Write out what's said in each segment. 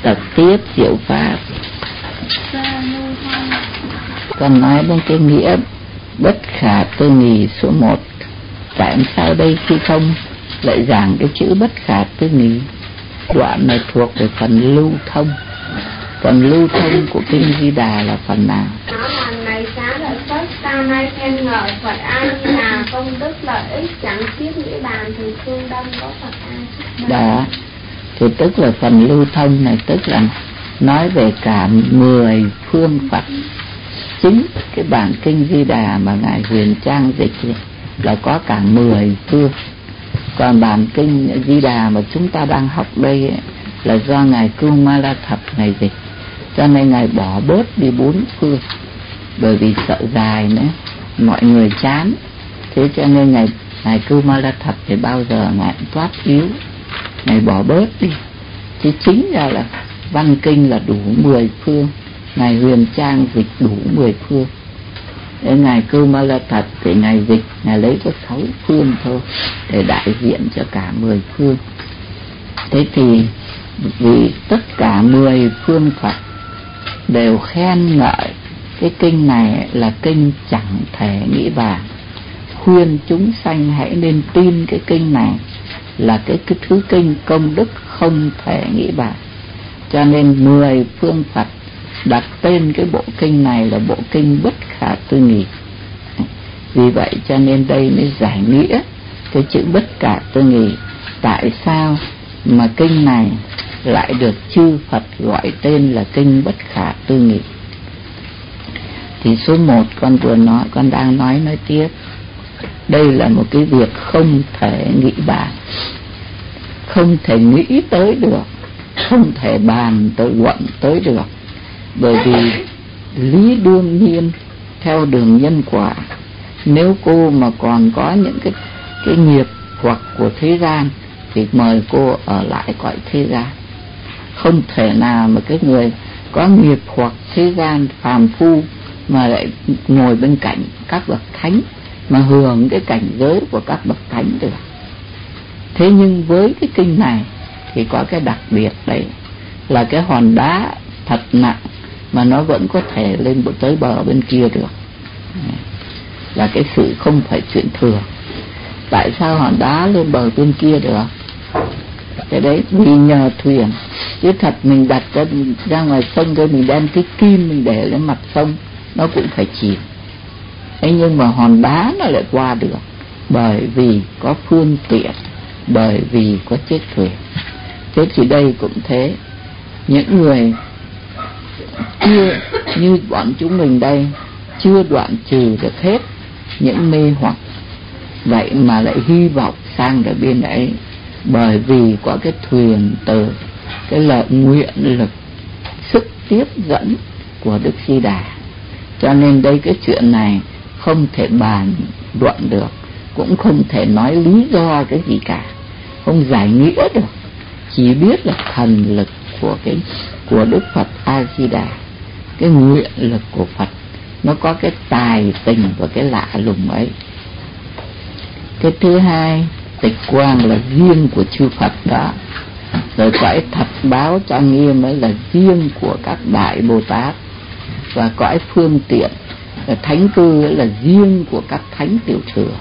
Đọc tiếp diệu pháp. Con nói đến cái nghĩa bất khả tư nghì số 1. Tại sao đây khi không lại giảng cái chữ bất khả tư nghì? Đoạn này thuộc về phần lưu thông. Phần lưu thông của kinh Di Đà là phần nào? Này xá lợi Phất, ta nay khen ngợi Phật A Di Đà công đức lợi ích chẳng xiết nghĩa bàn thì phương đông có Phật A. Đó, thì tức là phần lưu thông này tức là nói về cả 10 phương Phật. Chính cái bản kinh Di Đà mà Ngài Huyền Trang dịch là có cả 10 phương. Còn bản kinh Di Đà mà chúng ta đang học đây là do Ngài Kumara Thập Ngài dịch, cho nên Ngài bỏ bớt đi 4 phương, bởi vì sợ dài nữa mọi người chán. Thế cho nên Ngài Kumara Thập thì bao giờ Ngài thoát yếu, Ngài bỏ bớt đi. Chứ chính ra là văn kinh là đủ 10 phương, Ngài Huyền Trang dịch đủ 10 phương. Đến Ngài Kumara Thập thì Ngài dịch, Ngài lấy có 6 phương thôi để đại diện cho cả 10 phương. Thế thì vì tất cả 10 phương Phật đều khen ngợi cái kinh này là kinh chẳng thể nghĩ bàn, khuyên chúng sanh hãy nên tin cái kinh này là cái thứ kinh công đức không thể nghĩ bàn. Cho nên 10 phương Phật đặt tên cái bộ kinh này là bộ kinh bất khả tư nghì. Vì vậy cho nên đây mới giải nghĩa cái chữ bất khả tư nghì. Tại sao mà kinh này lại được chư Phật gọi tên là kinh bất khả tư nghì? Thì số 1 con vừa nói, con đang nói tiếp. Đây là một cái việc không thể nghĩ bàn, không thể nghĩ tới được, không thể bàn tới luận tới được. Bởi vì lý đương nhiên theo đường nhân quả, nếu cô mà còn có những cái nghiệp hoặc của thế gian thì mời cô ở lại cõi thế gian. Không thể nào mà cái người có nghiệp hoặc thế gian phàm phu mà lại ngồi bên cạnh các bậc thánh mà hưởng cái cảnh giới của các bậc thánh được. Thế nhưng với cái kinh này thì có cái đặc biệt đấy là cái hòn đá thật nặng mà nó vẫn có thể lên tới bờ bên kia được, là cái sự không phải chuyện thường. Tại sao hòn đá lên bờ bên kia được? Cái đấy vì nhờ thuyền. Chứ thật mình đặt ra ngoài sông rồi mình đem cái kim mình để lên mặt sông nó cũng phải chìm. Thế nhưng mà hòn đá nó lại qua được bởi vì có phương tiện, bởi vì có chiếc thuyền. Thế thì đây cũng thế. Những người chưa như bọn chúng mình đây chưa đoạn trừ được hết những mê hoặc, vậy mà lại hy vọng sang được bên ấy, bởi vì có cái thuyền từ cái lợi nguyện lực, sức tiếp dẫn của Đức Di Đà. Cho nên đây cái chuyện này không thể bàn luận được, cũng không thể nói lý do cái gì cả, không giải nghĩa được, chỉ biết là thần lực của Đức Phật A Di Đà, cái nguyện lực của Phật nó có cái tài tình và cái lạ lùng ấy. Cái thứ hai, tịch quang là riêng của chư Phật đó, rồi cõi thật báo cho nghiêm ấy là riêng của các đại Bồ Tát, và cõi phương tiện thánh cư ấy là riêng của các thánh tiểu thừa.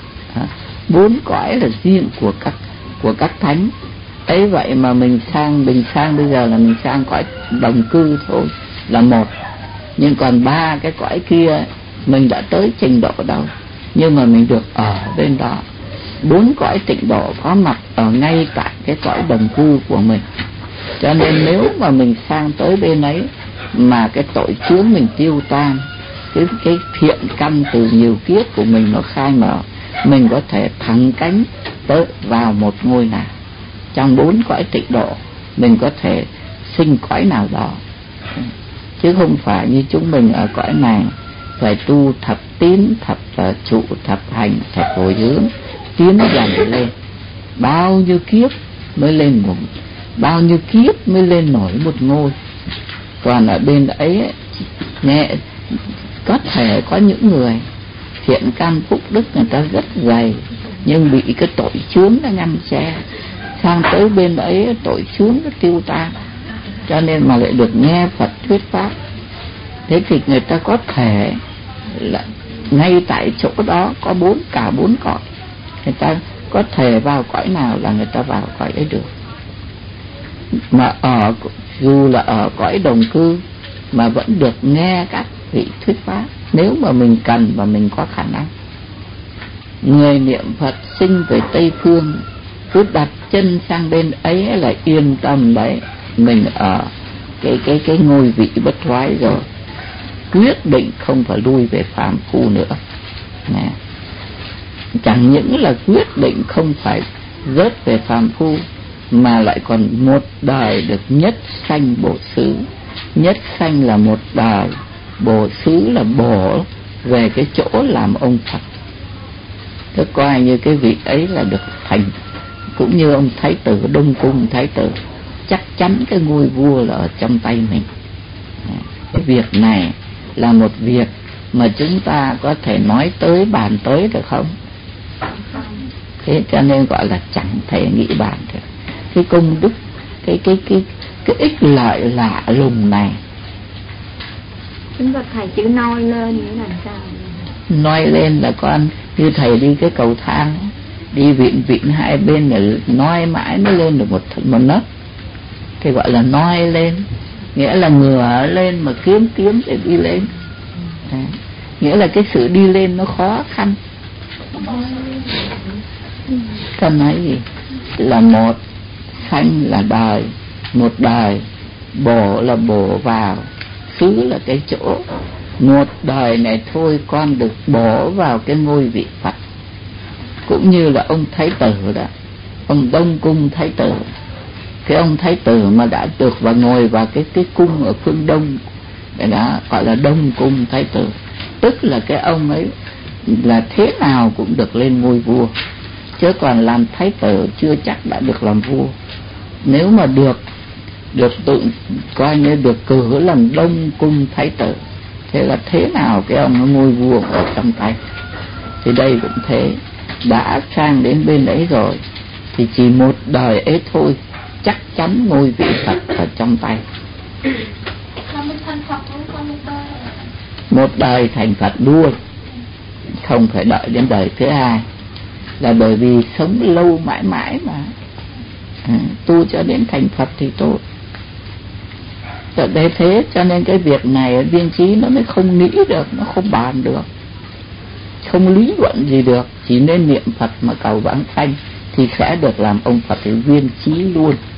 4 cõi là riêng của các thánh ấy. Vậy mà mình sang bây giờ là mình sang cõi đồng cư thôi là 1, nhưng còn 3 cái cõi kia mình đã tới trình độ đâu, nhưng mà mình được ở bên đó. 4 cõi tịnh độ có mặt ở ngay tại cái cõi đồng cư của mình. Cho nên nếu mà mình sang tới bên ấy mà cái tội chướng mình tiêu tan, cái thiện căn từ nhiều kiếp của mình nó khai mở, mình có thể thẳng cánh tới vào một ngôi nào trong 4 cõi tịnh độ, mình có thể sinh cõi nào đó, chứ không phải như chúng mình ở cõi này phải tu thập tín, thập trụ, thập hành, thập hồi hướng, tiến dần lên. Bao nhiêu kiếp mới lên bao nhiêu kiếp mới lên nổi một ngôi. Còn ở bên ấy nghe có thể có những người thiện căn phúc đức người ta rất dày, nhưng bị cái tội chướng nó ngăn che, sang tới bên ấy tội chướng nó tiêu tan, cho nên mà lại được nghe Phật thuyết pháp. Thế thì người ta có thể là ngay tại chỗ đó có cả bốn cõi, người ta có thể vào cõi nào là người ta vào cõi ấy được. Mà dù là ở cõi đồng cư mà vẫn được nghe các vị thuyết pháp, nếu mà mình cần và mình có khả năng. Người niệm Phật sinh về Tây Phương, cứ đặt chân sang bên ấy là yên tâm đấy, mình ở cái ngôi vị bất thoái rồi, quyết định không phải lui về phàm phu nữa. Nè. Chẳng những là quyết định không phải rớt về phàm phu, mà lại còn một đời được nhất sanh bổ xứ. Nhất sanh là một đời, bổ xứ là bổ về cái chỗ làm ông Phật. Tức coi như cái vị ấy là được thành, cũng như ông Thái tử Đông Cung Thái tử, chắc chắn cái ngôi vua là ở trong tay mình. Cái việc này là một việc mà chúng ta có thể nói tới bàn tới được không? Thế cho nên gọi là chẳng thể nghĩ bàn được. Cái công đức, cái ích lợi lạ lùng này. Chúng ta thầy chữ noi lên nghĩa là sao? Noi lên là con như thầy đi cái cầu thang, đi vịn hai bên là noi mãi mới lên được một nấc. Cái gọi là noi lên, nghĩa là ngửa lên mà kiếm để đi lên. Đấy. Nghĩa là cái sự đi lên nó khó khăn. Con nói gì? Là một sanh là đời, một đời, bổ là bổ vào, xứ là cái chỗ. Một đời này thôi con được bổ vào cái ngôi vị Phật. Cũng như là ông Thái tử đó, ông Đông Cung Thái tử. Cái ông Thái tử mà đã được và ngồi vào cái cung ở phương Đông, cái đó gọi là Đông Cung Thái tử. Tức là cái ông ấy là thế nào cũng được lên ngôi vua, chứ còn làm Thái tử chưa chắc đã được làm vua. Nếu mà được tự coi như được cử làm Đông Cung Thái tử, thế là thế nào cái ông nó ngôi vua ở trong tay. Thì đây cũng thế, đã sang đến bên ấy rồi thì chỉ một đời ấy thôi, chắc chắn ngôi vị Phật ở trong tay. Một đời thành Phật luôn, không phải đợi đến đời thứ hai, là bởi vì sống lâu mãi mãi mà. Tu cho đến thành Phật thì tốt. Để thế cho nên cái việc này viên trí nó mới không nghĩ được, nó không bàn được, không lý luận gì được, chỉ nên niệm Phật mà cầu vãng sanh thì sẽ được làm ông Phật thì viên trí luôn.